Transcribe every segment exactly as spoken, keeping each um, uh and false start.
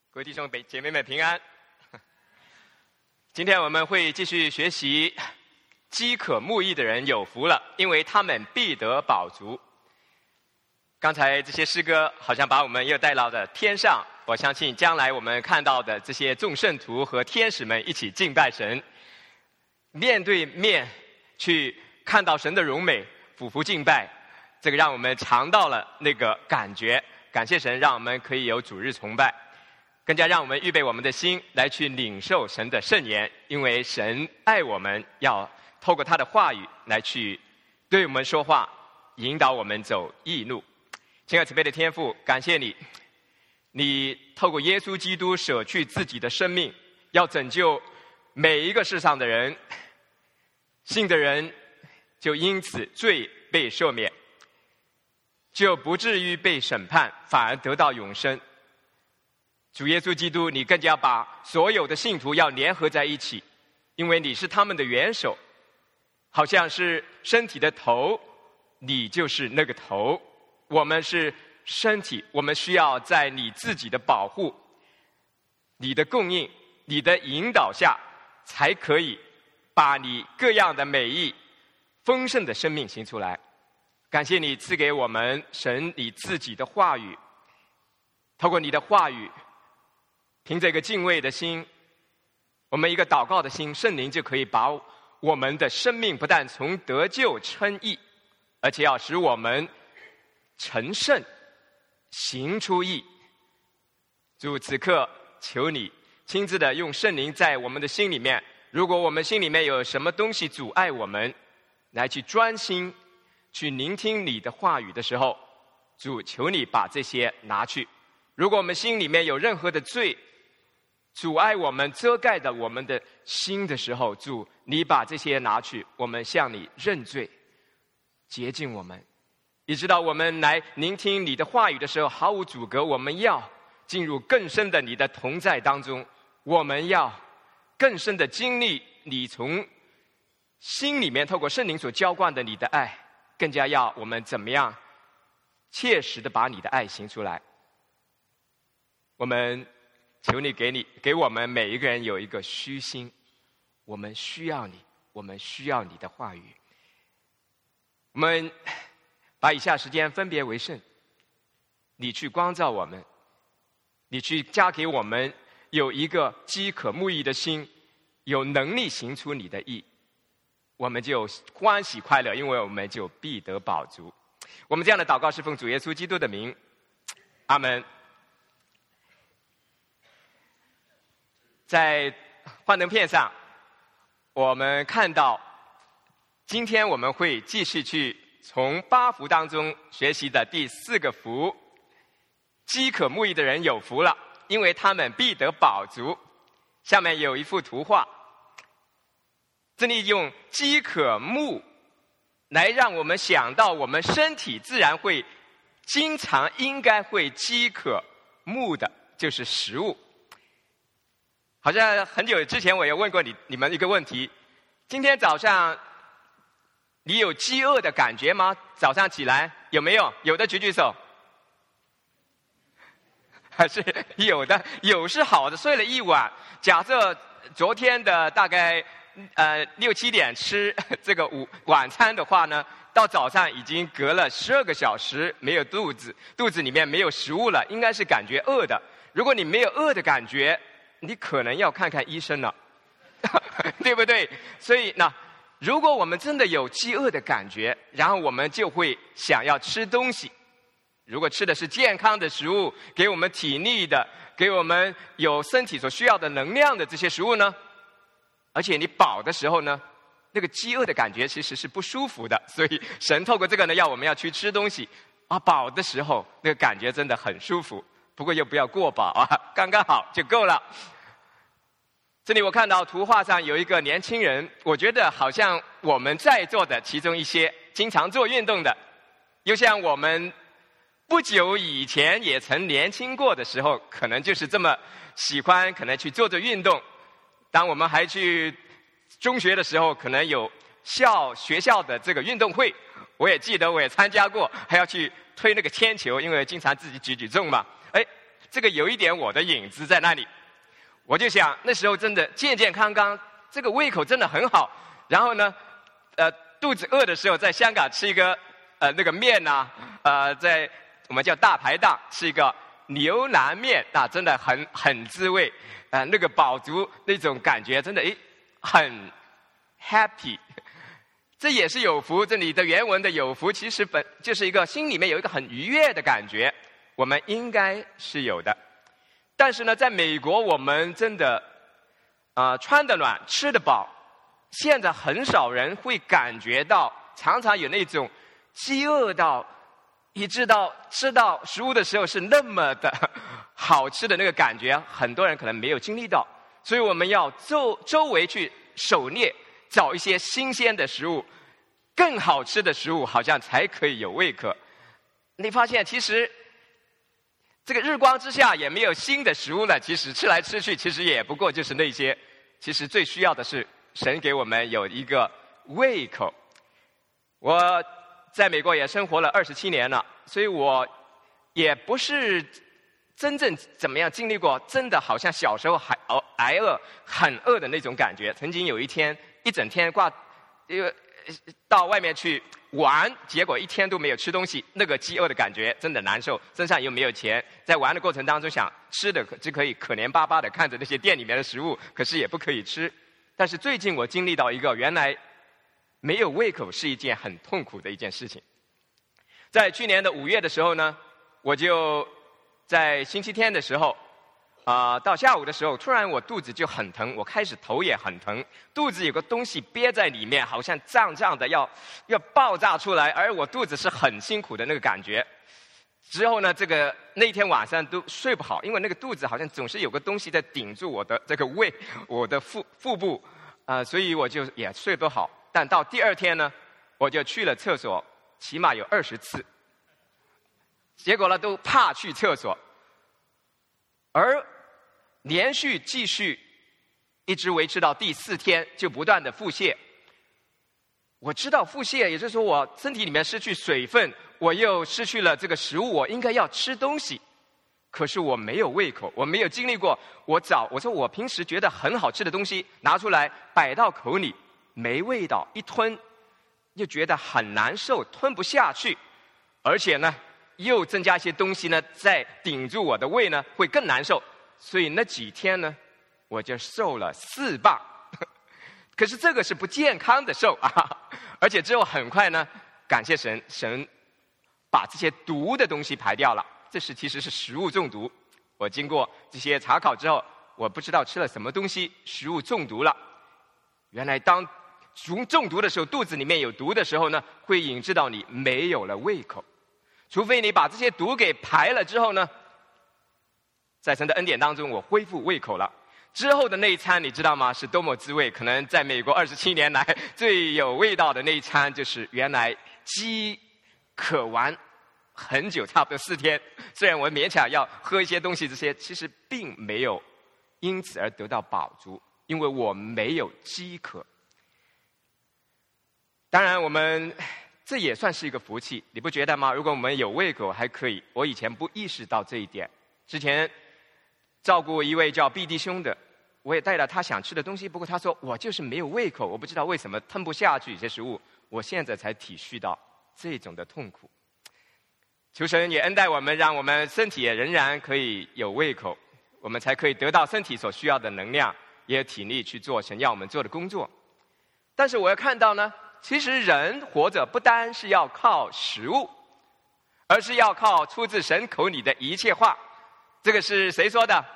各位弟兄姐妹们平安。今天我们会继续学习饥渴慕义的人有福了，因为他们必得饱足。刚才这些诗歌好像把我们又带到了天上，我相信将来我们看到的这些众圣徒和天使们一起敬拜神，面对面去看到神的荣美，俯伏敬拜，这个让我们尝到了那个感觉。感谢神让我们可以有主日崇拜，更加让我们预备我们的心来去领受神的圣言，因为神爱我们，要透过他的话语来去对我们说话，引导我们走义路。亲爱慈悲的天父，感谢你，你透过耶稣基督舍去自己的生命，要拯救每一个世上的人，信的人就因此罪被赦免，就不至于被审判，反而得到永生。主耶稣基督，你更加把所有的信徒要联合在一起，因为你是他们的元首，好像是身体的头，你就是那个头。我们是身体，我们需要在你自己的保护、你的供应、你的引导下，才可以把你各样的美意、丰盛的生命行出来。感谢你赐给我们神你自己的话语，透过你的话语，凭着一个敬畏的心，我们一个祷告的心，圣灵就可以把我们的生命不但从得救称义，而且要使我们成圣，行出义。主，此刻求你亲自的用圣灵在我们的心里面，如果我们心里面有什么东西阻碍我们来去专心去聆听你的话语的时候，主，求你把这些拿去。如果我们心里面有任何的罪阻碍我们、遮盖着我们的心的时候，主，你把这些拿去，我们向你认罪，洁净我们，以直到我们来聆听你的话语的时候毫无阻隔。我们要进入更深的你的同在当中，我们要更深的经历你从心里面透过圣灵所浇灌的你的爱，更加要我们怎么样切实的把你的爱行出来。我们求你给你给我们每一个人有一个虚心，我们需要你，我们需要你的话语。我们把以下时间分别为圣，你去光照我们，你去加给我们有一个饥渴慕义的心，有能力行出你的义，我们就欢喜快乐，因为我们就必得饱足。我们这样的祷告是奉主耶稣基督的名，阿们。在幻灯片上，我们看到今天我们会继续去从八福当中学习的第四个福，饥渴慕义的人有福了，因为他们必得饱足。下面有一幅图画，这里用饥渴慕来让我们想到我们身体自然会经常应该会饥渴慕的就是食物。好像很久之前我也问过你你们一个问题，今天早上你有饥饿的感觉吗？早上起来有没有？有的举举手。还是有的，有是好的，睡了一晚，假设昨天的大概呃六七点吃这个午晚餐的话呢，到早上已经隔了十二个小时没有肚子，肚子里面没有食物了，应该是感觉饿的。如果你没有饿的感觉，你可能要看看医生了，对不对？所以呢，如果我们真的有饥饿的感觉，然后我们就会想要吃东西。如果吃的是健康的食物，给我们体力的，给我们有身体所需要的能量的这些食物呢，而且你饱的时候呢，那个饥饿的感觉其实是不舒服的。所以神透过这个呢，要我们要去吃东西啊，饱的时候那个感觉真的很舒服，不过又不要过饱啊，刚刚好就够了。这里我看到图画上有一个年轻人，我觉得好像我们在座的其中一些经常做运动的，又像我们不久以前也曾年轻过的时候，可能就是这么喜欢可能去做做运动。当我们还去中学的时候，可能有校学校的这个运动会，我也记得我也参加过，还要去推那个铅球，因为经常自己举举重嘛。哎， 这个有一点我的影子在那里。我就想那时候真的健健康康，这个胃口真的很好。然后呢，呃，肚子饿的时候，在香港吃一个呃那个面呐、啊，呃，在我们叫大排档吃一个牛腩面，那、啊、真的很很滋味，呃，那个饱足那种感觉，真的诶很 happy。这也是有福，这里的原文的有福，其实本就是一个心里面有一个很愉悦的感觉，我们应该是有的。但是呢，在美国我们真的啊、呃、穿得暖吃得饱，现在很少人会感觉到，常常有那种饥饿到以致到吃到食物的时候是那么的好吃的那个感觉，很多人可能没有经历到。所以我们要周周围去狩猎，找一些新鲜的食物，更好吃的食物，好像才可以有胃口。你发现其实这个日光之下也没有新的食物了，其实吃来吃去其实也不过就是那些，其实最需要的是神给我们有一个胃口。我在美国也生活了二十七年了，所以我也不是真正怎么样经历过真的好像小时候还挨饿很饿的那种感觉。曾经有一天一整天挂呃到外面去玩，结果一天都没有吃东西，那个饥饿的感觉真的难受，身上又没有钱，在玩的过程当中想吃的只可以可怜巴巴的看着那些店里面的食物，可是也不可以吃。但是最近我经历到一个原来没有胃口是一件很痛苦的一件事情。在去年的五月的时候呢，我就在星期天的时候啊、呃，到下午的时候，突然我肚子就很疼，我开始头也很疼，肚子有个东西憋在里面，好像胀胀的要要爆炸出来，而我肚子是很辛苦的那个感觉。之后呢，这个那天晚上都睡不好，因为那个肚子好像总是有个东西在顶住我的这个胃，我的腹腹部啊、呃，所以我就也睡不好。但到第二天呢，我就去了厕所，起码有二十次，结果呢都怕去厕所，而连续继续一直维持到第四天，就不断的腹泻。我知道腹泻，也就是说我身体里面失去水分，我又失去了这个食物，我应该要吃东西，可是我没有胃口，我没有经历过。我找我说我平时觉得很好吃的东西拿出来摆到口里，没味道，一吞又觉得很难受，吞不下去，而且呢又增加一些东西呢再顶住我的胃呢，会更难受。所以那几天呢我就瘦了四磅，可是这个是不健康的瘦啊！而且之后很快呢，感谢神，神把这些毒的东西排掉了。这是其实是食物中毒。我经过这些查考之后，我不知道吃了什么东西，食物中毒了。原来当中中毒的时候，肚子里面有毒的时候呢，会引致到你没有了胃口。除非你把这些毒给排了之后呢，在神的恩典当中，我恢复胃口了。之后的那一餐你知道吗？是多么滋味！可能在美国二十七年来最有味道的那一餐，就是原来饥渴完很久，差不多四天。虽然我勉强要喝一些东西，这些其实并没有因此而得到饱足，因为我没有饥渴。当然，我们这也算是一个福气，你不觉得吗？如果我们有胃口还可以。我以前不意识到这一点，之前照顾一位叫毕弟兄的，我也带了他想吃的东西，不过他说我就是没有胃口，我不知道为什么吞不下去一些食物。我现在才体恤到这种的痛苦。求神也恩待我们，让我们身体也仍然可以有胃口，我们才可以得到身体所需要的能量，也有体力去做神要我们做的工作。但是我要看到呢，其实人活着不单是要靠食物，而是要靠出自神口里的一切话。这个是谁说的？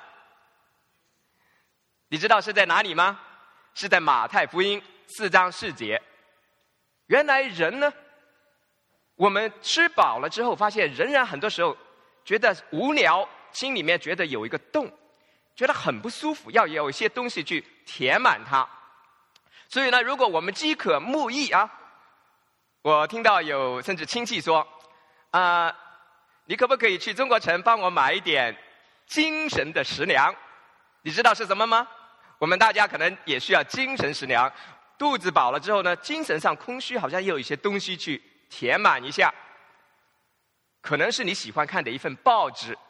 你知道是在哪里吗？是在马太福音四章四节。原来人呢，我们吃饱了之后，发现仍然很多时候觉得无聊，心里面觉得有一个洞，觉得很不舒服，要有一些东西去填满它。所以呢，如果我们饥渴慕义啊，我听到有甚至亲戚说啊、呃，你可不可以去中国城帮我买一点精神的食粮？你知道是什么吗？我们大家可能也需要精神食粮。肚子饱了之后呢，精神上空虚，好像也有一些东西去填满一下。可能是你喜欢看的一份报纸，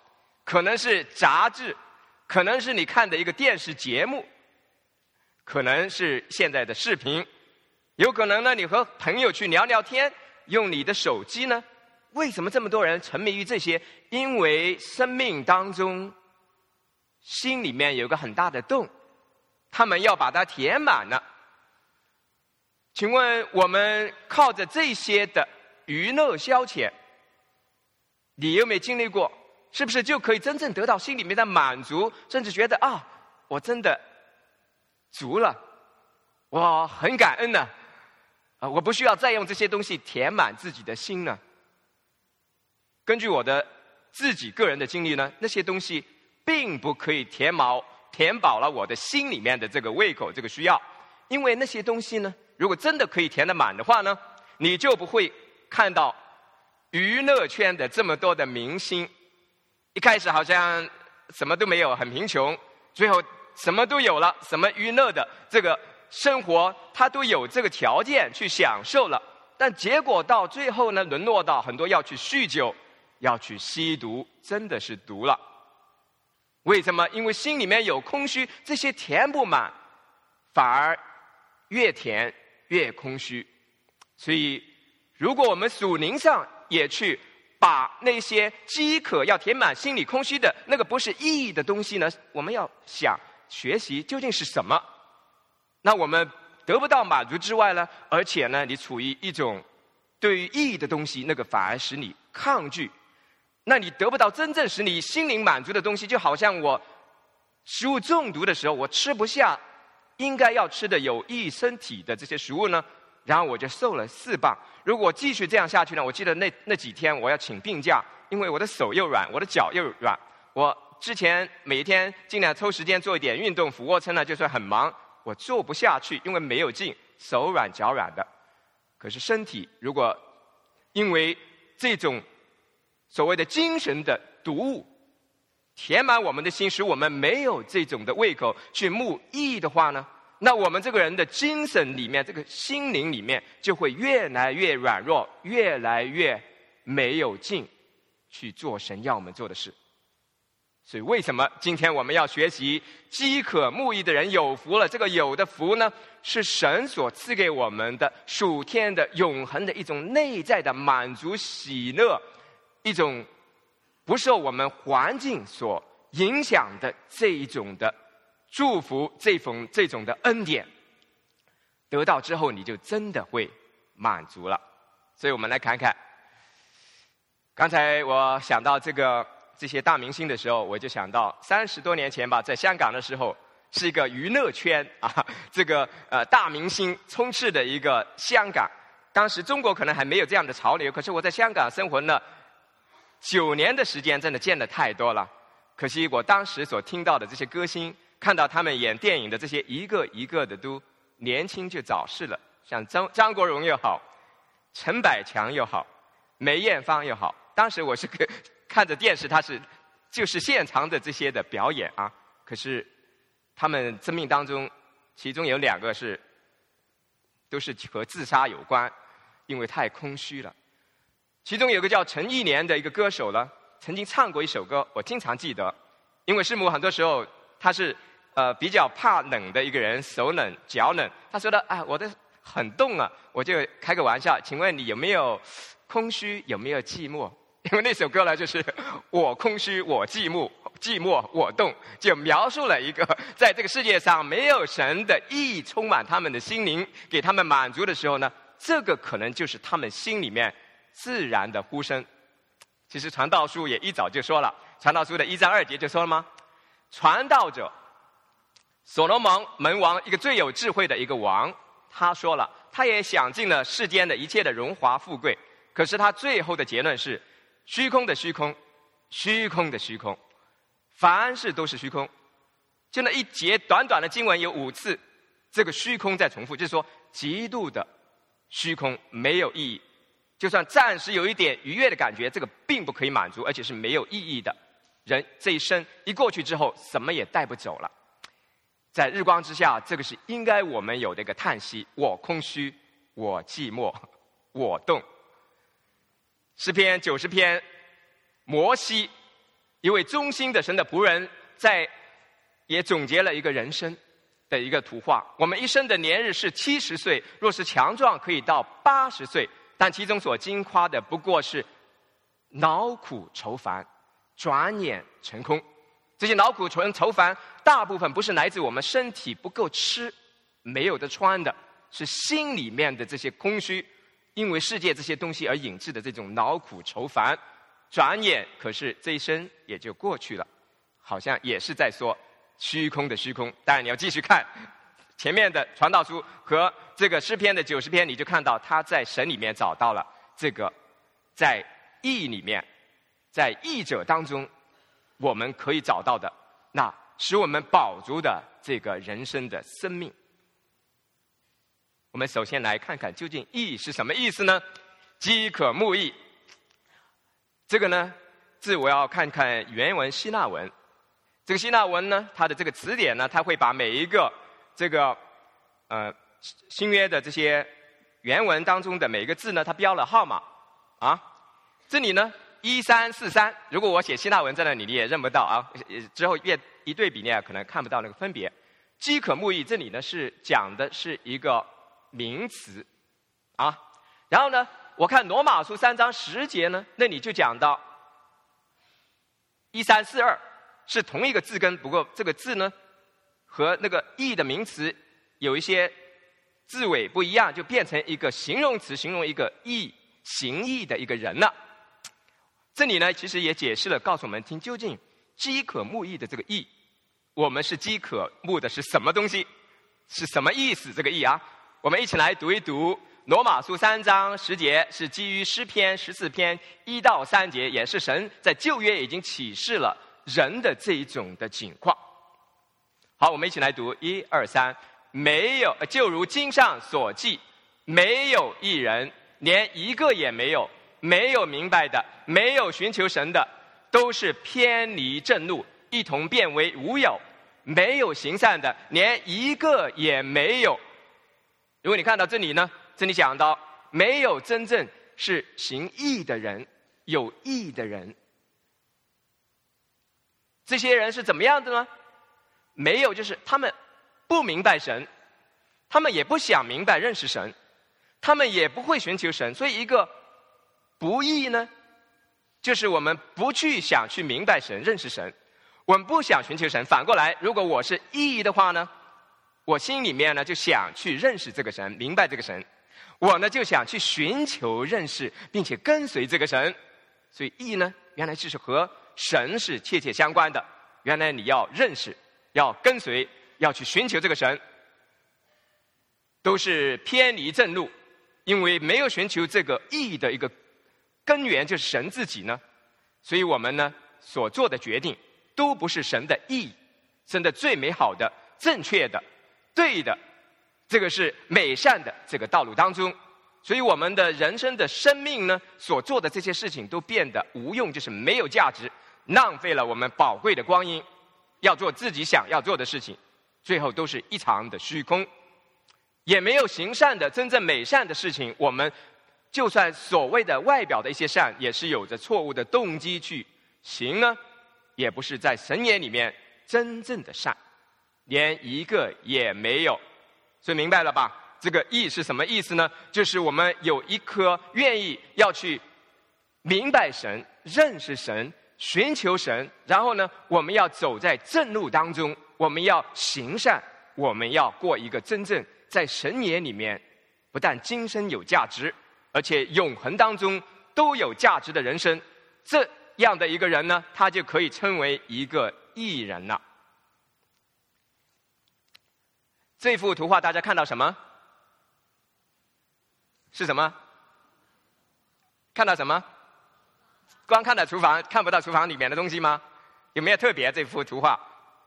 可能是杂志，可能是你看的一个电视节目，可能是现在的视频，有可能呢你和朋友去聊聊天，用你的手机呢。为什么这么多人沉迷于这些？因为生命当中心里面有个很大的洞，他们要把它填满了。请问我们靠着这些的娱乐消遣，你有没有经历过？是不是就可以真正得到心里面的满足，甚至觉得啊，我真的足了，我很感恩呢，啊，我不需要再用这些东西填满自己的心呢？根据我的自己个人的经历呢，那些东西并不可以填饱填饱了我的心里面的这个胃口，这个需要。因为那些东西呢，如果真的可以填得满的话呢，你就不会看到娱乐圈的这么多的明星，一开始好像什么都没有，很贫穷，最后什么都有了，什么娱乐的这个生活他都有这个条件去享受了，但结果到最后呢，沦落到很多要去酗酒，要去吸毒，真的是毒了。为什么？因为心里面有空虚，这些填不满，反而越填越空虚。所以如果我们属灵上也去把那些饥渴要填满心里空虚的那个不是意义的东西呢，我们要想学习究竟是什么。那我们得不到满足之外呢，而且呢你处于一种对于意义的东西，那个反而使你抗拒，那你得不到真正使你心灵满足的东西。就好像我食物中毒的时候，我吃不下应该要吃的有益身体的这些食物呢，然后我就瘦了四磅。如果我继续这样下去呢，我记得那那几天我要请病假，因为我的手又软，我的脚又软。我之前每天尽量抽时间做一点运动，俯卧撑呢就算很忙，我做不下去，因为没有劲，手软脚软的。可是身体如果因为这种所谓的精神的毒物填满我们的心，使我们没有这种的胃口去慕义的话呢，那我们这个人的精神里面，这个心灵里面就会越来越软弱，越来越没有劲去做神要我们做的事。所以为什么今天我们要学习饥渴慕义的人有福了？这个有的福呢，是神所赐给我们的属天的永恒的一种内在的满足喜乐，一种不受我们环境所影响的这一种的祝福，这种这种的恩典得到之后，你就真的会满足了。所以我们来看看，刚才我想到这个这些大明星的时候，我就想到三十多年前吧，在香港的时候，是一个娱乐圈啊，这个呃大明星充斥的一个香港。当时中国可能还没有这样的潮流，可是我在香港生活了九年的时间，真的见得太多了。可惜我当时所听到的这些歌星，看到他们演电影的这些一个一个的都年轻就早逝了，像张张国荣又好，陈百强又好，梅艳芳又好。当时我是看着电视，他是就是现场的这些的表演啊，可是他们生命当中，其中有两个是都是和自杀有关，因为太空虚了。其中有个叫陈忆莲的一个歌手呢，曾经唱过一首歌，我经常记得，因为师母很多时候他是呃比较怕冷的一个人，手冷脚冷，他说的啊我的很冻啊，我就开个玩笑，请问你有没有空虚，有没有寂寞？因为那首歌呢，就是我空虚，我寂寞，寂寞我冻，就描述了一个在这个世界上没有神的意义充满他们的心灵，给他们满足的时候呢，这个可能就是他们心里面自然的呼声。其实传道书也一早就说了，传道书的一章二节就说了吗？传道者所罗门门王，一个最有智慧的一个王，他说了，他也享尽了世间的一切的荣华富贵，可是他最后的结论是虚空的虚空，虚空的虚空，凡事都是虚空。就那一节短短的经文有五次这个虚空在重复，就是说极度的虚空，没有意义。就算暂时有一点愉悦的感觉，这个并不可以满足，而且是没有意义的。人这一生一过去之后，什么也带不走了。在日光之下，这个是应该我们有的一个叹息，我空虚，我寂寞，我冻。诗篇九十篇，摩西一位忠心的神的仆人，在也总结了一个人生的一个图画。我们一生的年日是七十岁，若是强壮，可以到八十岁，但其中所经夸的不过是劳苦愁烦，转眼成空。这些劳苦愁愁烦，大部分不是来自我们身体不够吃，没有得穿的，是心里面的这些空虚，因为世界这些东西而引致的这种劳苦愁烦。转眼，可是这一生也就过去了，好像也是在说虚空的虚空。当然你要继续看前面的传道书和这个诗篇的九十篇，你就看到他在神里面找到了这个，在义里面，在义者当中我们可以找到的那使我们饱足的这个人生的生命。我们首先来看看究竟义是什么意思呢？饥渴慕义，这个呢字我要看看原文希腊文。这个希腊文呢，它的这个词典呢，它会把每一个这个呃新约的这些原文当中的每一个字呢，它标了号码啊。这里呢一三四三，如果我写希腊文在那里，你也认不到啊。之后越一对比，你也可能看不到那个分别。饥渴慕义，这里呢是讲的是一个名词啊。然后呢，我看罗马书三章十节呢，那里就讲到一三四二是同一个字根，不过这个字呢和那个义的名词有一些字尾不一样，就变成一个形容词，形容一个义行义的一个人了。这里呢其实也解释了，告诉我们听究竟饥渴慕义的这个义，我们是饥渴慕的是什么东西，是什么意思？这个义啊，我们一起来读一读罗马书三章十节，是基于诗篇十四篇一到三节，也是神在旧约已经启示了人的这一种的情况。好，我们一起来读一二三。没有，就如经上所记，没有一人，连一个也没有，没有明白的，没有寻求神的，都是偏离正路，一同变为无有。没有行善的，连一个也没有。如果你看到这里呢，这里讲到没有真正是行义的人，有义的人。这些人是怎么样的呢？没有，就是他们不明白神，他们也不想明白认识神，他们也不会寻求神。所以一个不义呢，就是我们不去想去明白神认识神，我们不想寻求神。反过来，如果我是义的话呢，我心里面呢就想去认识这个神，明白这个神，我呢就想去寻求认识并且跟随这个神。所以义呢原来就是和神是切切相关的，原来你要认识，要跟随，要去寻求这个神，都是偏离正路。因为没有寻求这个义的一个根源就是神自己呢，所以我们呢所做的决定都不是神的义，神的最美好的正确的对的，这个是美善的这个道路当中。所以我们的人生的生命呢所做的这些事情都变得无用，就是没有价值，浪费了我们宝贵的光阴，要做自己想要做的事情，最后都是一场的虚空。也没有行善的真正美善的事情，我们就算所谓的外表的一些善，也是有着错误的动机去行呢，也不是在神眼里面真正的善，连一个也没有。所以明白了吧？这个义是什么意思呢？就是我们有一颗愿意要去明白神、认识神、寻求神，然后呢我们要走在正路当中，我们要行善，我们要过一个真正在神眼里面不但今生有价值，而且永恒当中都有价值的人生。这样的一个人呢，他就可以称为一个义人了。这幅图画大家看到什么？是什么？看到什么？光看到厨房，看不到厨房里面的东西吗？有没有特别这幅图画？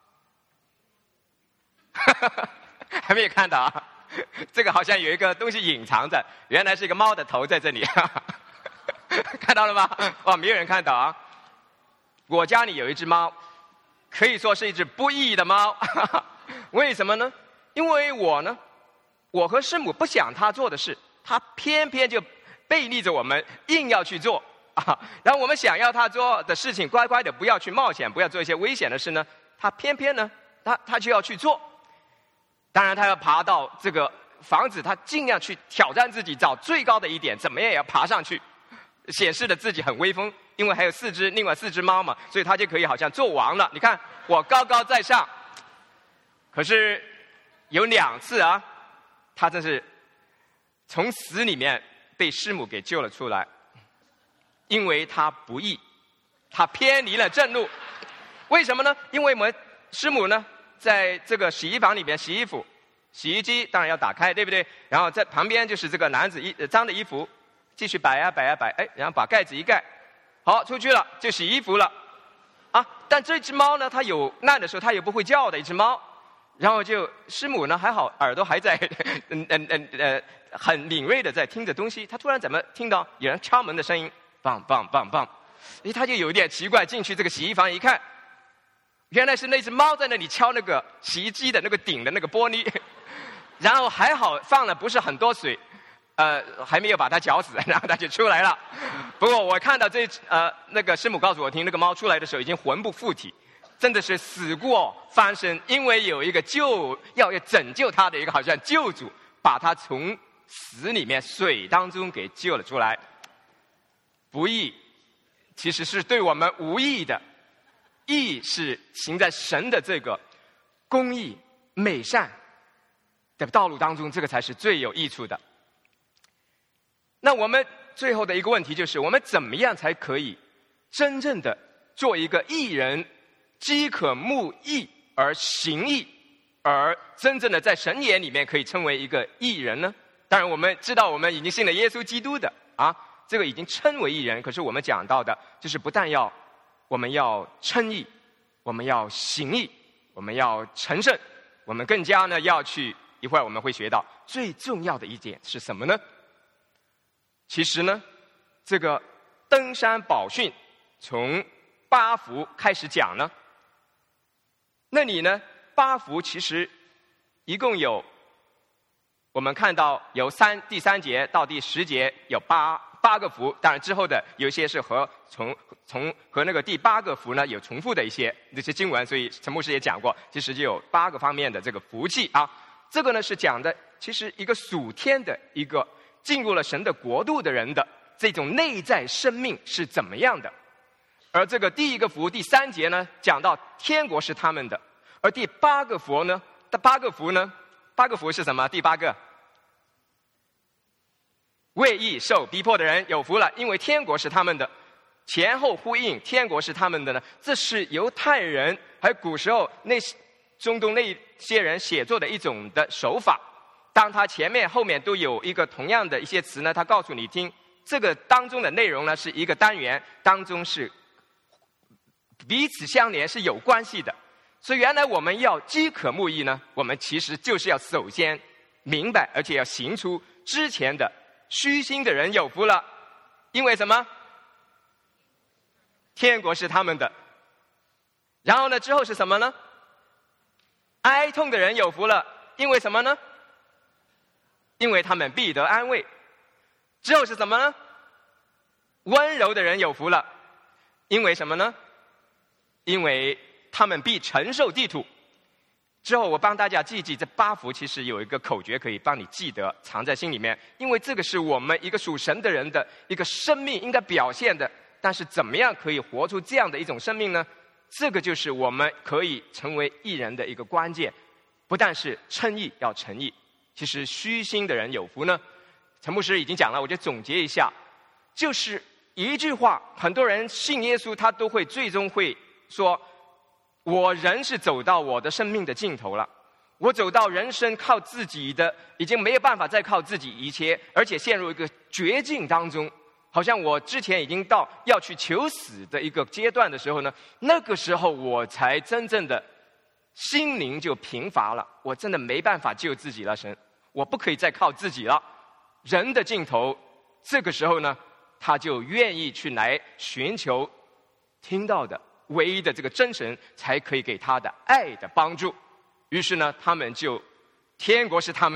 还没有看到啊？这个好像有一个东西隐藏着，原来是一个猫的头在这里。看到了吗？哇，没有人看到啊！我家里有一只猫，可以说是一只不义的猫。为什么呢？因为我呢，我和师母不想他做的事，他偏偏就背逆着我们，硬要去做。 啊。然后我们想要他做的事情，乖乖的不要去冒险，不要做一些危险的事呢，他偏偏呢，他他就要去做。当然，他要爬到这个房子，他尽量去挑战自己，找最高的一点，怎么样也要爬上去，显示的自己很威风。因为还有四只，另外四只猫嘛，所以他就可以好像做王了。你看，我高高在上。可是有两次啊，他真是从死里面被师母给救了出来，因为他不义，他偏离了正路。为什么呢？因为我们师母呢，在这个洗衣房里边洗衣服，洗衣机当然要打开，对不对？然后在旁边就是这个男子衣脏的衣服，继续摆啊摆啊摆，哎，然后把盖子一盖，好，出去了，就洗衣服了，啊！但这只猫呢，它有难的时候，它也不会叫的一只猫。然后就师母呢还好，耳朵还在，嗯嗯嗯呃，很敏锐的在听着东西。他突然怎么听到有人敲门的声音，棒棒棒棒，哎，他就有点奇怪，进去这个洗衣房一看，原来是那只猫在那里敲那个洗衣机的那个顶的那个玻璃，然后还好放了不是很多水，呃，还没有把它搅死，然后它就出来了。不过我看到这呃那个师母告诉我听，那个猫出来的时候已经魂不附体。真的是死过翻身，因为有一个救要要拯救他的一个好像救主，把他从死里面水当中给救了出来。不义其实是对我们无益的，义是行在神的这个公义美善的道路当中，这个才是最有益处的。那我们最后的一个问题就是，我们怎么样才可以真正的做一个义人？饥渴慕义而行义，而真正的在神眼里面可以称为一个义人呢？当然我们知道我们已经信了耶稣基督的啊，这个已经称为义人。可是我们讲到的就是不但要我们要称义，我们要行义，我们要成圣，我们更加呢要去，一会儿我们会学到最重要的一点是什么呢？其实呢，这个登山宝训从八福开始讲呢，那里呢，八福其实一共有，我们看到由三第三节到第十节有八八个福，当然之后的有一些是和从从和那个第八个福呢有重复的一些这些经文，所以陈牧师也讲过，其实就有八个方面的这个福气啊。这个呢是讲的，其实一个属天的一个进入了神的国度的人的这种内在生命是怎么样的。而这个第一个福第三节呢，讲到天国是他们的；而第八个福呢，第八个福呢，八个福是什么？第八个，为义受逼迫的人有福了，因为天国是他们的。前后呼应，天国是他们的呢，这是犹太人还有古时候那中东那些人写作的一种的手法。当他前面后面都有一个同样的一些词呢，他告诉你听，这个当中的内容呢是一个单元当中是彼此相连，是有关系的。所以原来我们要饥渴慕义呢，我们其实就是要首先明白，而且要行出之前的虚心的人有福了，因为什么？天国是他们的。然后呢，之后是什么呢？哀痛的人有福了，因为什么呢？因为他们必得安慰。之后是什么呢？温柔的人有福了，因为什么呢？因为他们必承受地土。之后我帮大家记记这八福，其实有一个口诀可以帮你记得，藏在心里面，因为这个是我们一个属神的人的一个生命应该表现的。但是怎么样可以活出这样的一种生命呢？这个就是我们可以成为义人的一个关键。不但是称义要诚意，其实虚心的人有福呢。陈牧师已经讲了，我就总结一下，就是一句话，很多人信耶稣，他都会最终会说，我人是走到我的生命的尽头了，我走到人生靠自己的，已经没有办法再靠自己一切，而且陷入一个绝境当中，好像我之前已经到要去求死的一个阶段的时候呢，那个时候我才真正的心灵就贫乏了，我真的没办法救自己了，神，我不可以再靠自己了。人的尽头，这个时候呢，他就愿意去来寻求听到的唯一的这个真神，才可以给他的爱的帮助。于是呢，他们就天国是他们的，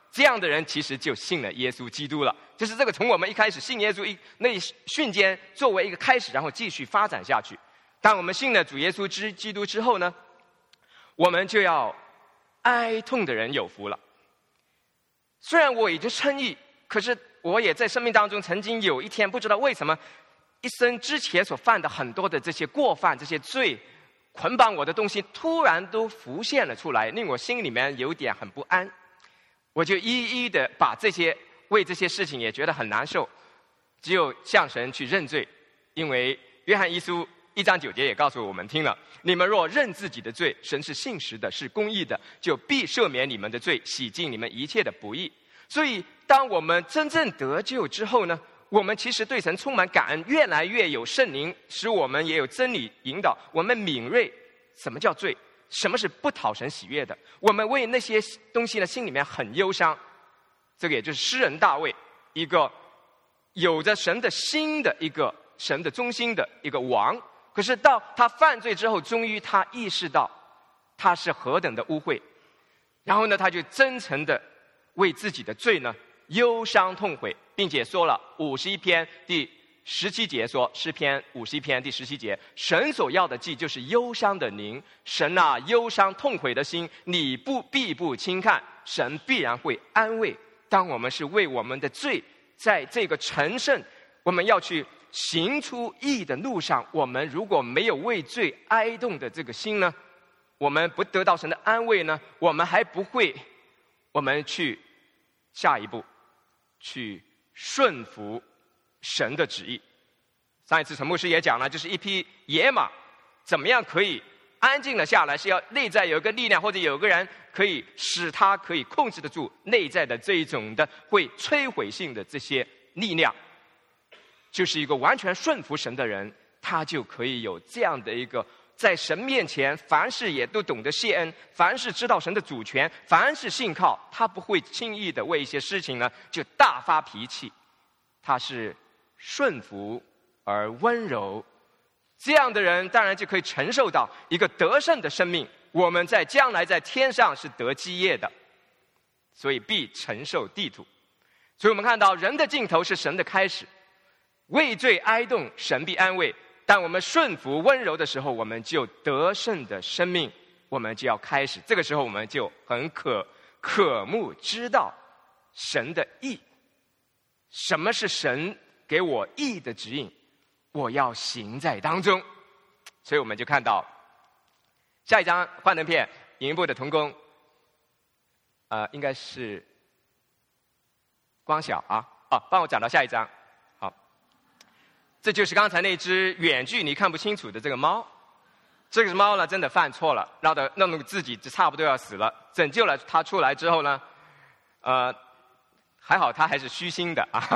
这样的人其实就信了耶稣基督了。就是这个从我们一开始信耶稣一那一瞬间作为一个开始，然后继续发展下去。当我们信了主耶稣之基督之后呢，我们就要哀痛的人有福了。虽然我已经称义，可是我也在生命当中曾经有一天不知道为什么一生之前所犯的很多的这些过犯，这些罪捆绑我的东西突然都浮现了出来，令我心里面有点很不安。我就一一的把这些为这些事情也觉得很难受，只有向神去认罪。因为约翰一书一章九节也告诉我们听了，你们若认自己的罪，神是信实的，是公义的，就必赦免你们的罪，洗净你们一切的不义。所以当我们真正得救之后呢，我们其实对神充满感恩，越来越有圣灵使我们也有真理引导，我们敏锐什么叫罪，什么是不讨神喜悦的。我们为那些东西呢心里面很忧伤。这个也就是诗人大卫，一个有着神的心的一个神的中心的一个王，可是到他犯罪之后，终于他意识到他是何等的污秽，然后呢他就真诚的为自己的罪呢忧伤痛悔，并且说了五十一篇第十七节说，诗篇五十一篇第十七节，神所要的祭就是忧伤的灵，神啊，忧伤痛悔的心你不必不轻看，神必然会安慰。当我们是为我们的罪在这个成圣，我们要去行出义的路上，我们如果没有为罪哀痛的这个心呢，我们不得到神的安慰呢，我们还不会我们去下一步去顺服神的旨意。上一次陈牧师也讲了，就是一匹野马怎么样可以安静了下来，是要内在有一个力量，或者有个人可以使他可以控制得住内在的这一种的会摧毁性的这些力量。就是一个完全顺服神的人，他就可以有这样的一个在神面前凡事也都懂得谢恩，凡事知道神的主权，凡事信靠，他不会轻易的为一些事情呢就大发脾气，他是顺服而温柔。这样的人当然就可以承受到一个得胜的生命，我们在将来在天上是得基业的，所以必承受地土。所以我们看到人的尽头是神的开始，为罪哀痛神必安慰，当我们顺服温柔的时候，我们就得胜的生命我们就要开始。这个时候我们就很渴渴慕知道神的义，什么是神给我义的指引，我要行在当中。所以我们就看到下一张幻灯片，影部的同工呃，应该是光晓啊，哦，帮我转到下一张。好，这就是刚才那只远距离看不清楚的这个猫。这个猫呢，真的犯错了，闹得弄得自己就差不多要死了。拯救了它出来之后呢，呃，还好它还是虚心的啊。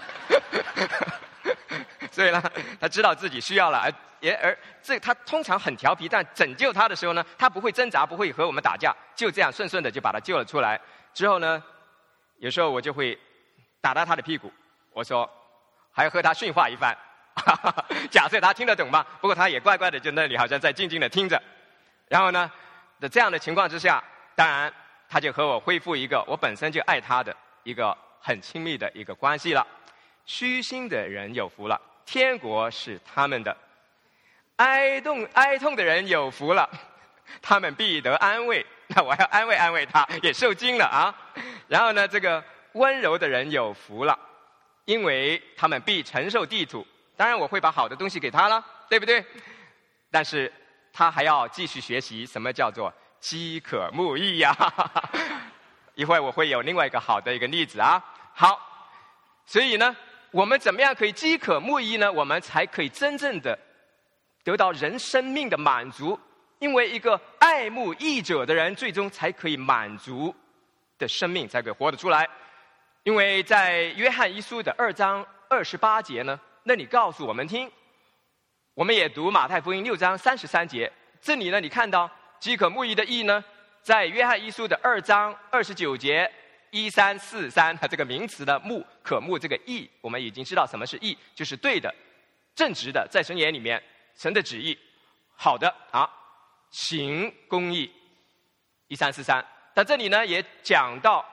所以呢，他知道自己需要了，而也而这他通常很调皮，但拯救他的时候呢，他不会挣扎，不会和我们打架，就这样顺顺的就把他救了出来。之后呢，有时候我就会打打他的屁股，我说还要和他训话一番，假设他听得懂吧，不过他也乖乖的就那里好像在静静的听着。然后呢，在这样的情况之下，当然他就和我恢复一个我本身就爱他的一个很亲密的一个关系了。虚心的人有福了，天国是他们的。哀痛哀痛的人有福了，他们必得安慰。那我要安慰安慰他，也受惊了啊。然后呢，这个温柔的人有福了，因为他们必承受地土。当然我会把好的东西给他了，对不对？但是他还要继续学习什么叫做饥渴慕义呀。一会儿我会有另外一个好的一个例子啊。好，所以呢，我们怎么样可以饥渴慕义呢？我们才可以真正的得到人生命的满足。因为一个爱慕义者的人，最终才可以满足的生命才可以活得出来。因为在约翰一书的二章二十八节呢，那里告诉我们听，我们也读马太福音六章三十三节，这里呢你看到饥渴慕义的义呢，在约翰一书的二章二十九节一三四三，它这个名词的慕渴慕这个义，我们已经知道什么是义，就是对的、正直的，在神眼里面神的旨意好的啊，行公义一三四三。但这里呢也讲到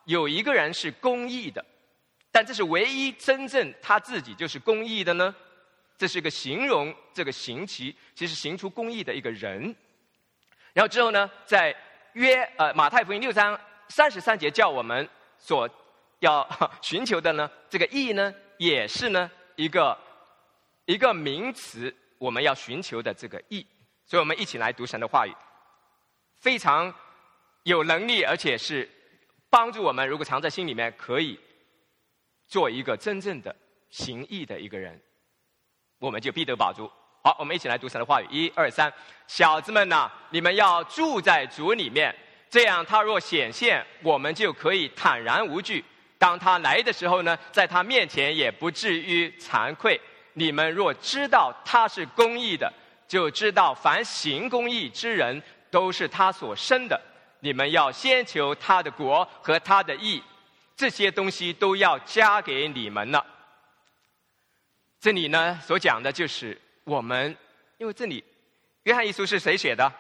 有一个人是公义的，但这是唯一真正他自己就是公义的呢？这是一个形容这个行其其实行出公义的一个人。然后之后呢，在约呃马太福音六章三十三节叫我们所要寻求的呢，这个义呢，也是呢一个一个名词，我们要寻求的这个义。所以我们一起来读神的话语，非常有能力，而且是帮助我们，如果藏在心里面，可以做一个真正的行义的一个人，我们就必得饱足。好，我们一起来读神的话语，一二三。小子们呐，你们要住在主里面，这样他若显现，我们就可以坦然无惧。当他来的时候呢，在他面前也不至于惭愧。你们若知道他是公义的，就知道凡行公义之人都是他所生的。你们要先求他的国和他的义，这些东西都要加给你们了。这里呢所讲的就是我们，因为这里约翰一书是谁写的？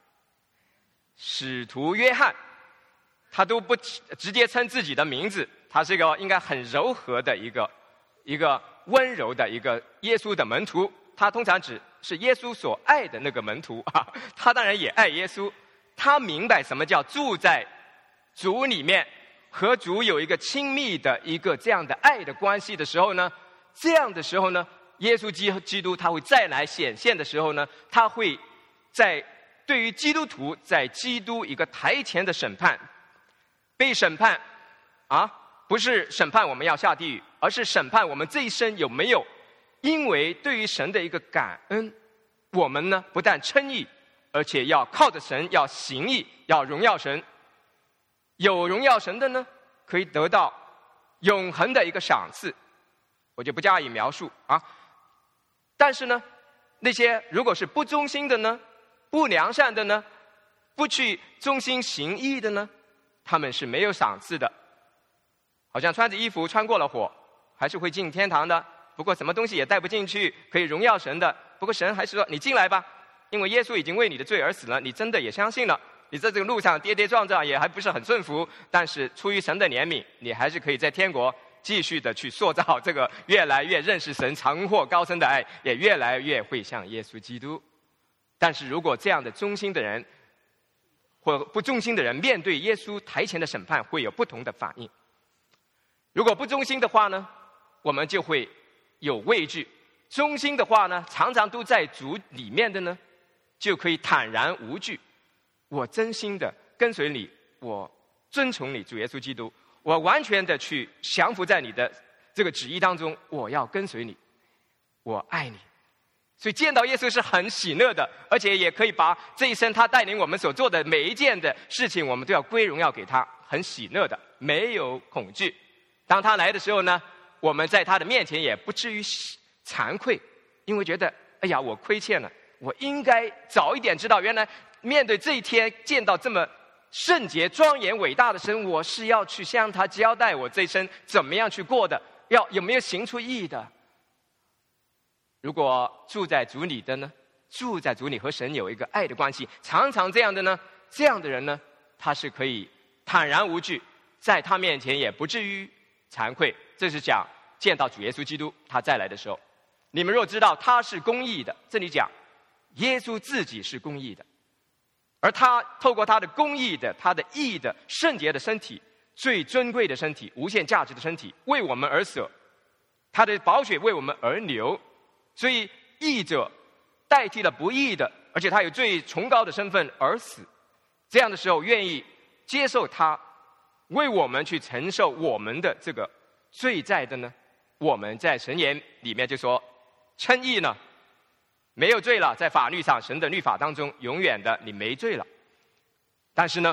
使徒约翰，他都不直接称自己的名字，他是一个应该很柔和的一个一个温柔的一个耶稣的门徒。他通常只是耶稣所爱的那个门徒啊，他当然也爱耶稣。他明白什么叫住在主里面，和主有一个亲密的一个这样的爱的关系的时候呢，这样的时候呢，耶稣基基督他会再来显现的时候呢，他会在对于基督徒在基督一个台前的审判，被审判啊，不是审判我们要下地狱，而是审判我们这一生有没有因为对于神的一个感恩，我们呢不但称义，而且要靠着神，要行义，要荣耀神。有荣耀神的呢，可以得到永恒的一个赏赐，我就不加以描述啊。但是呢，那些如果是不忠心的呢，不良善的呢，不去忠心行义的呢，他们是没有赏赐的。好像穿着衣服穿过了火，还是会进天堂的。不过什么东西也带不进去，可以荣耀神的。不过神还是说你进来吧，因为耶稣已经为你的罪而死了，你真的也相信了。你在这个路上跌跌撞撞，也还不是很顺服，但是出于神的怜悯，你还是可以在天国继续的去塑造这个越来越认识神长阔高深的爱，也越来越会像耶稣基督。但是如果这样的忠心的人或不忠心的人面对耶稣台前的审判，会有不同的反应。如果不忠心的话呢，我们就会有畏惧；忠心的话呢，常常都在主里面的呢，就可以坦然无惧。我真心的跟随你，我遵从你，主耶稣基督，我完全的去降服在你的这个旨意当中，我要跟随你，我爱你。所以见到耶稣是很喜乐的，而且也可以把这一生他带领我们所做的每一件的事情，我们都要归荣耀给他，很喜乐的，没有恐惧。当他来的时候呢，我们在他的面前也不至于惭愧，因为觉得哎呀我亏欠了，我应该早一点知道，原来面对这一天见到这么圣洁庄严伟大的神，我是要去向他交代我这一生怎么样去过的，要有没有行出义的。如果住在主里的呢，住在主里和神有一个爱的关系，常常这样的呢，这样的人呢，他是可以坦然无惧，在他面前也不至于惭愧。这是讲见到主耶稣基督他再来的时候，你们若知道他是公义的，这里讲耶稣自己是公义的，而他透过他的公义的，他的义的圣洁的身体，最尊贵的身体，无限价值的身体，为我们而舍，他的宝血为我们而流，所以义者代替了不义的，而且他有最崇高的身份而死。这样的时候愿意接受他为我们去承受我们的这个罪债的呢，我们在神言里面就说称义呢没有罪了，在法律上神的律法当中永远的你没罪了。但是呢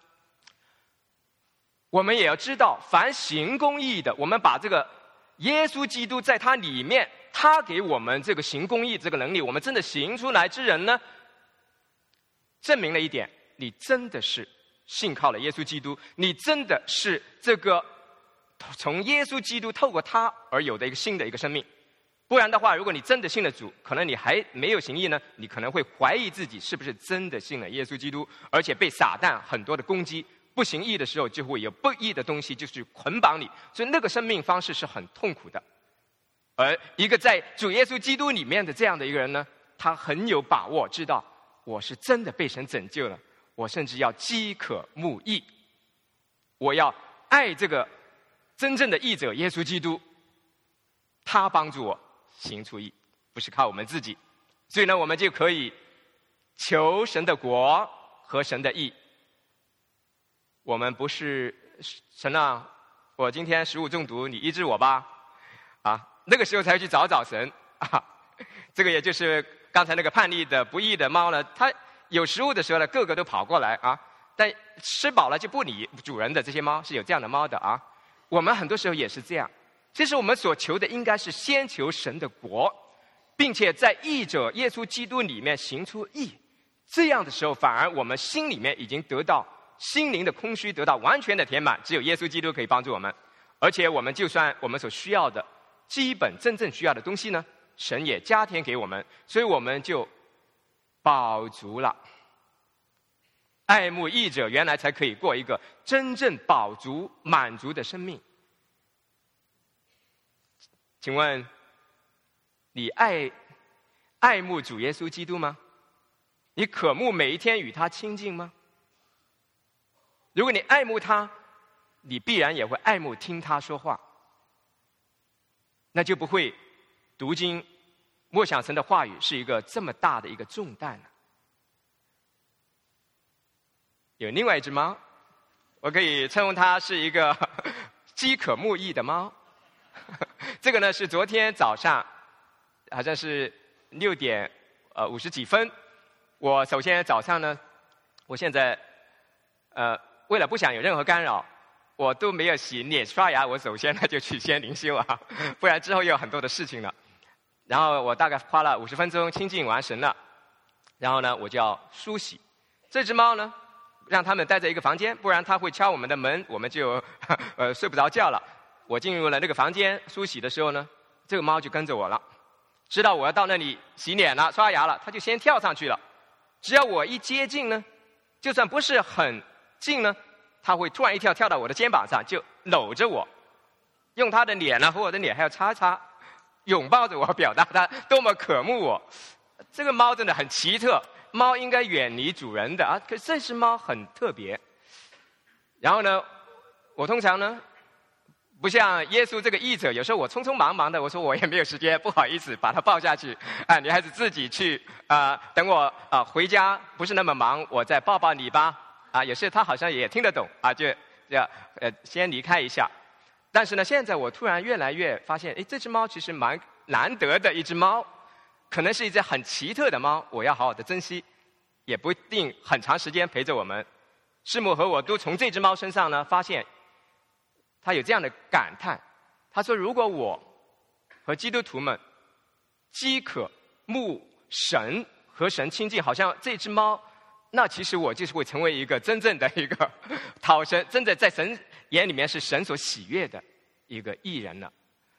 我们也要知道，凡行公义的，我们把这个耶稣基督在他里面，他给我们这个行公义这个能力，我们真的行出来之人呢，证明了一点，你真的是信靠了耶稣基督，你真的是这个从耶稣基督透过他而有的一个新的一个生命。不然的话，如果你真的信了主，可能你还没有行义呢，你可能会怀疑自己是不是真的信了耶稣基督，而且被撒旦很多的攻击， 不行义的时候，就会有不义的东西就是捆绑你，所以那个生命方式是很痛苦的。而一个在主耶稣基督里面的这样的一个人呢，他很有把握，知道我是真的被神拯救了，我甚至要饥渴慕义，我要爱这个真正的义者耶稣基督，他帮助我行出义，不是靠我们自己。所以呢，我们就可以求神的国和神的义。我们不是神啊，我今天食物中毒，你医治我吧，啊，那个时候才去找找神啊。这个也就是刚才那个叛逆的不义的猫呢，它有食物的时候呢，个个都跑过来啊，但吃饱了就不理主人的这些猫是有这样的猫的啊。我们很多时候也是这样，其实我们所求的应该是先求神的国，并且在义者耶稣基督里面行出义，这样的时候反而我们心里面已经得到心灵的空虚得到完全的填满，只有耶稣基督可以帮助我们。而且我们就算我们所需要的基本真正需要的东西呢，神也加添给我们，所以我们就饱足了。爱慕义者原来才可以过一个真正饱足满足的生命。请问你爱爱慕主耶稣基督吗？你渴慕每一天与他亲近吗？如果你爱慕他，你必然也会爱慕听他说话，那就不会读经默想神的话语是一个这么大的一个重担了。有另外一只猫，我可以称呼它是一个饥渴慕义的猫。这个呢是昨天早上好像是六点呃五十几分，我首先早上呢，我现在呃为了不想有任何干扰，我都没有洗脸刷牙，我首先呢就去先灵修啊，不然之后又有很多的事情了。然后我大概花了五十分钟亲近完神了，然后呢我就要梳洗。这只猫呢，让他们待在一个房间，不然它会敲我们的门，我们就呃睡不着觉了。我进入了那个房间梳洗的时候呢，这个猫就跟着我了，知道我要到那里洗脸了刷牙了，它就先跳上去了。只要我一接近呢，就算不是很近呢，它会突然一跳跳到我的肩膀上，就搂着我，用它的脸呢和我的脸还要擦擦，拥抱着我，表达它多么渴慕我。这个猫真的很奇特，猫应该远离主人的啊，可是这只猫很特别。然后呢，我通常呢不像耶稣这个义者，有时候我匆匆忙忙的，我说我也没有时间，不好意思把它抱下去啊，你还是自己去啊、呃，等我啊、呃、回家不是那么忙，我再抱抱你吧啊。有时他好像也听得懂啊，就要呃先离开一下。但是呢，现在我突然越来越发现，哎，这只猫其实蛮难得的一只猫，可能是一只很奇特的猫，我要好好的珍惜，也不一定很长时间陪着我们。师母和我都从这只猫身上呢发现。他有这样的感叹，他说：“如果我和基督徒们饥渴慕神和神亲近，好像这只猫，那其实我就是会成为一个真正的一个讨神，真的在神眼里面是神所喜悦的一个义人了。”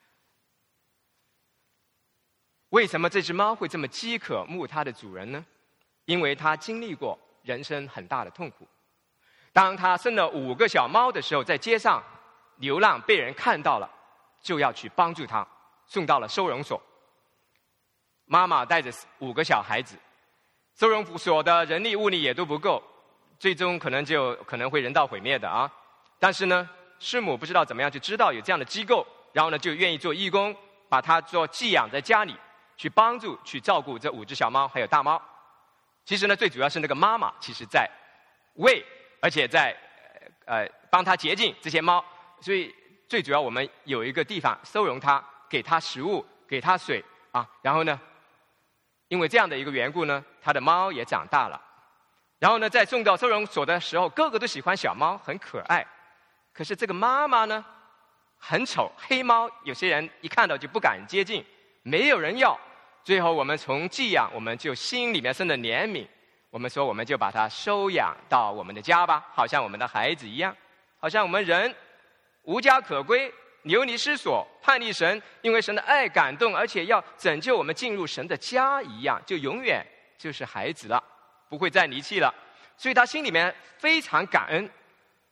为什么这只猫会这么饥渴慕它的主人呢？因为它经历过人生很大的痛苦。当它生了五个小猫的时候，在街上流浪被人看到了，就要去帮助他，送到了收容所。妈妈带着五个小孩子，收容所的人力物力也都不够，最终可能就可能会人道毁灭的啊。但是呢，师母不知道怎么样就知道有这样的机构，然后呢就愿意做义工，把它做寄养在家里，去帮助去照顾这五只小猫还有大猫。其实呢，最主要是那个妈妈其实在喂，而且在呃帮它洁净这些猫。所以最主要我们有一个地方收容它，给它食物，给它水啊。然后呢，因为这样的一个缘故呢，它的猫也长大了。然后呢，在送到收容所的时候，个个都喜欢小猫，很可爱。可是这个妈妈呢，很丑，黑猫，有些人一看到就不敢接近，没有人要。最后我们从寄养，我们就心里面生了怜悯，我们说我们就把它收养到我们的家吧，好像我们的孩子一样，好像我们人无家可归，流离失所，叛逆神，因为神的爱感动，而且要拯救我们进入神的家一样，就永远就是孩子了，不会再离弃了。所以他心里面非常感恩。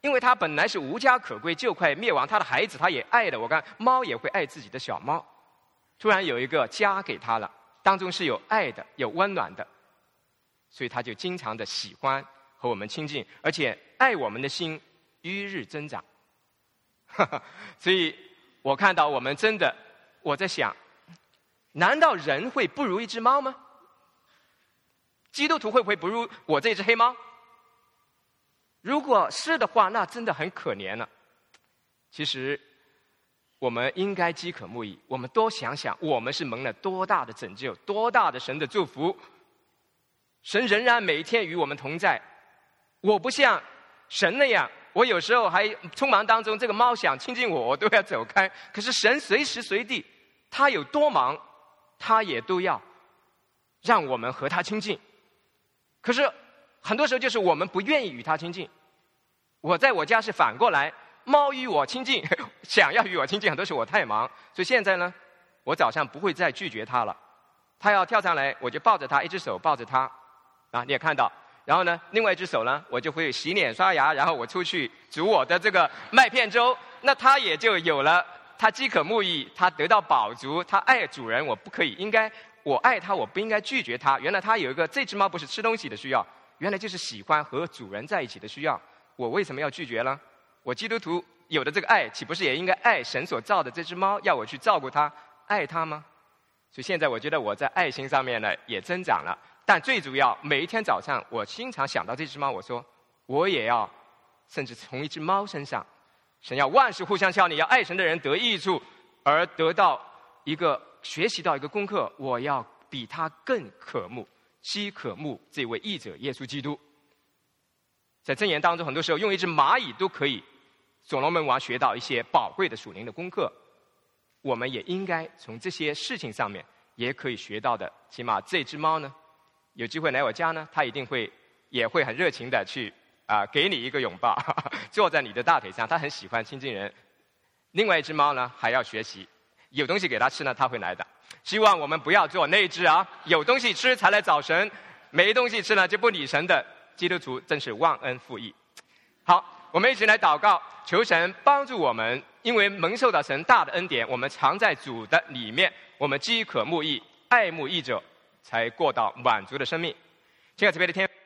因为他本来是无家可归，就快灭亡，他的孩子他也爱的。我看猫也会爱自己的小猫，突然有一个家给他了，当中是有爱的，有温暖的，所以他就经常的喜欢和我们亲近，而且爱我们的心愈日增长。所以我看到我们真的，我在想，难道人会不如一只猫吗？基督徒会不会不如我这只黑猫？如果是的话，那真的很可怜了。其实我们应该饥渴慕义，我们多想想我们是蒙了多大的拯救，多大的神的祝福。神仍然每一天与我们同在。我不像神那样，我有时候还匆忙当中，这个猫想亲近我，我都要走开。可是神随时随地，他有多忙，他也都要让我们和他亲近。可是很多时候就是我们不愿意与他亲近。我在我家是反过来，猫与我亲近，想要与我亲近，很多时候我太忙。所以现在呢，我早上不会再拒绝它了。它要跳上来，我就抱着它，一只手抱着它，啊，你也看到。然后呢，另外一只手呢，我就会洗脸刷牙，然后我出去煮我的这个麦片粥。那它也就有了，它饥渴慕义，它得到饱足，它爱主人，我不可以，应该我爱它，我不应该拒绝它。原来它有一个，这只猫不是吃东西的需要，原来就是喜欢和主人在一起的需要。我为什么要拒绝呢？我基督徒有的这个爱，岂不是也应该爱神所造的这只猫，要我去照顾它，爱它吗？所以现在我觉得我在爱心上面呢也增长了。但最主要，每一天早上我经常想到这只猫，我说我也要，甚至从一只猫身上，神要万事互相效力，要爱神的人得益处，而得到一个学习到一个功课，我要比他更渴慕饥渴慕这位义者耶稣基督。在箴言当中，很多时候用一只蚂蚁都可以所罗门王学到一些宝贵的属灵的功课。我们也应该从这些事情上面也可以学到的。起码这只猫呢，有机会来我家呢，它一定会也会很热情的去啊、呃、给你一个拥抱，呵呵坐在你的大腿上，它很喜欢亲近人。另外一只猫呢，还要学习，有东西给它吃呢，它会来的。希望我们不要做那一只啊，有东西吃才来找神，没东西吃呢就不理神的基督徒，真是忘恩负义。好，我们一起来祷告，求神帮助我们，因为蒙受到神大的恩典，我们常在主的里面，我们饥渴慕义，爱慕义者，才过到满足的生命。亲爱的慈悲的天父。